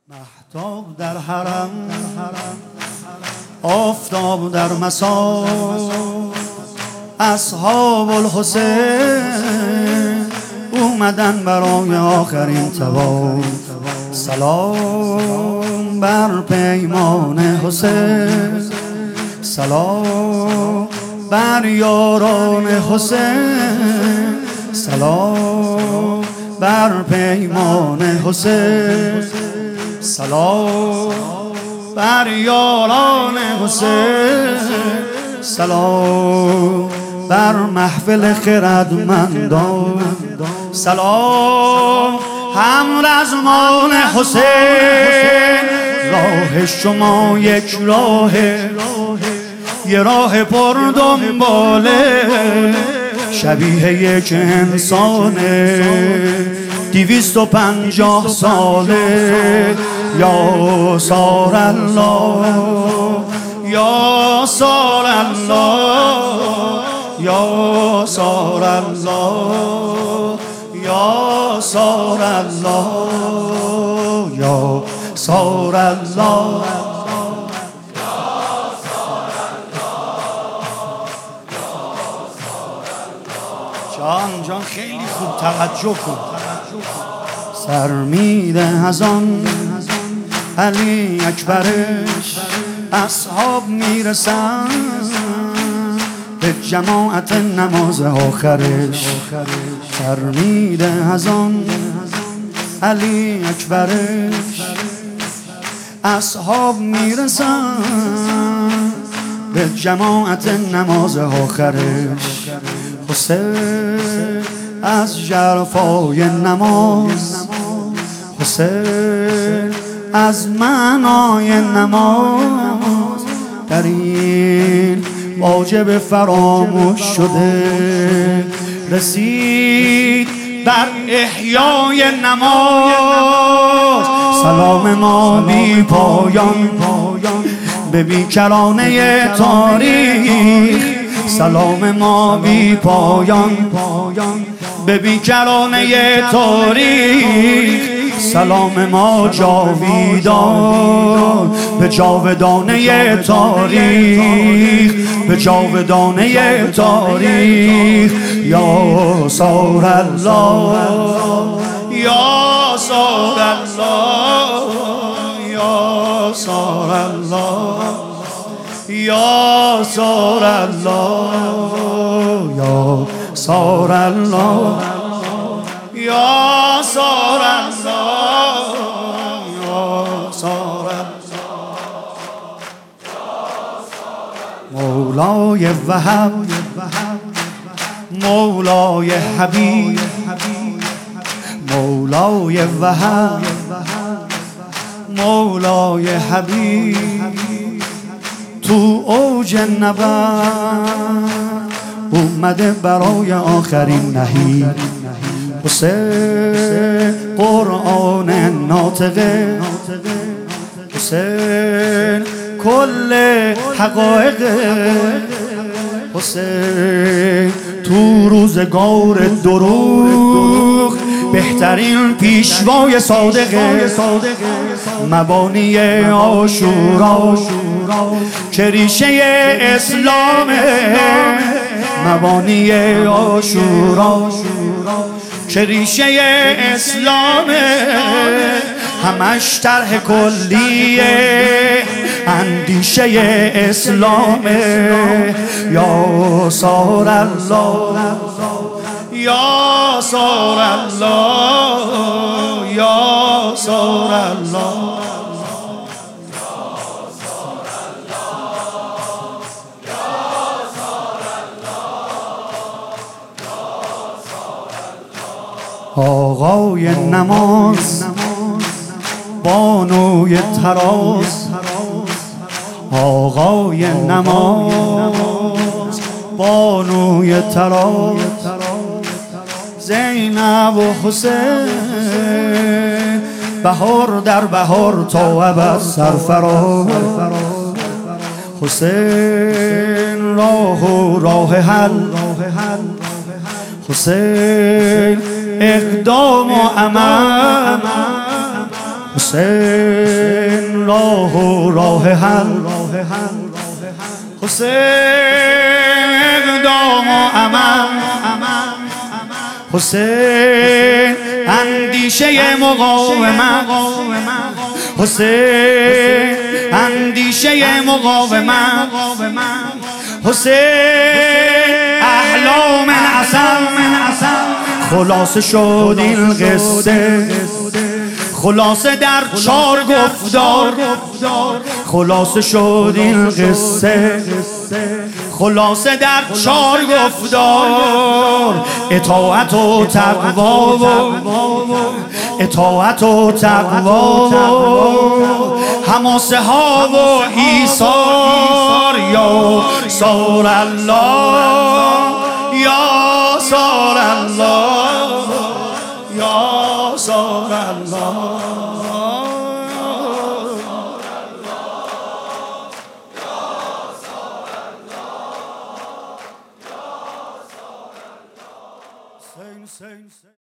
مهتاب در حرم، آفتاب در مسا، اصحاب الحسین اومدن برای آخرین طواف. سلام بر پیمان حسین، سلام بر یاران حسین، سلام بر پیمان حسین، سلام بر یاران حسین، سلام بر محفل خردمندان، سلام همرزمان حسین. راه شما یک راه، یه راه پر دنباله، شبیه یک انسانه 250 ساله. یا سار الله، یا سار الله، یا سار الله، یا سار الله، یا سار الله. جان خیلی خوب توجه کن. سر میده از آن علی اکبرش، اصحاب میرسن به جماعت نماز آخرش. سر میده از آن علی اکبرش، اصحاب میرسن به جماعت نماز آخرش. حسین از ژرفای نماز، حسین از معنای نماز، در این واجب فراموش شده رسید بر احیای نماز. سلام ما بی پایان به بیکرانه تاریخ، سلام ما بی پایان به بیکرانه تاریخ، سلام ما جاویدان به جاودانه تاریخ، به جاودانه تاریخ. یا سار الله، یا سار الله، یا سار الله، یا سار الله، یا سار الله، یا سار الله، یا سار الله. مولای وهب، مولای حبیب، مولای وهب، مولای حبیب، تو اوج نبرد اومده برای آخرین نهیب. حسین قرآن ناطقه، حسین کل حقایق، حسین تو روزگار دروغ بهترین پیشوای صادقه. مبانی عاشورا که ریشه اسلامه، مبانی عاشورا که ریشه اسلامه، همش طرح کلیه اندیشه اسلامه. یا سار الله، یا سار الله، یا سار الله، آقای نماز، بانوی تراز، آقای نماز، بانوی تراز، زینب و حسین بهار در بهار تا ابد سرفراز. حسین راه حل، حسین اقدام و عمل، حسین راه و راه حل، حسین اقدام و عمل، حسین اندیشه مقاومت، حسین اندیشه مقاومت، حسین احلام عسل. خلاصه شد این قصه، خلاصه در 4 گفتار، خلاصه شد این قصه، خلاصه در 4 گفتار. اطاعت و تقوا و اطاعت و تقوا و حماسه ها و ایثار. یا سار الله، یا سار الله، یا سار الله. Same.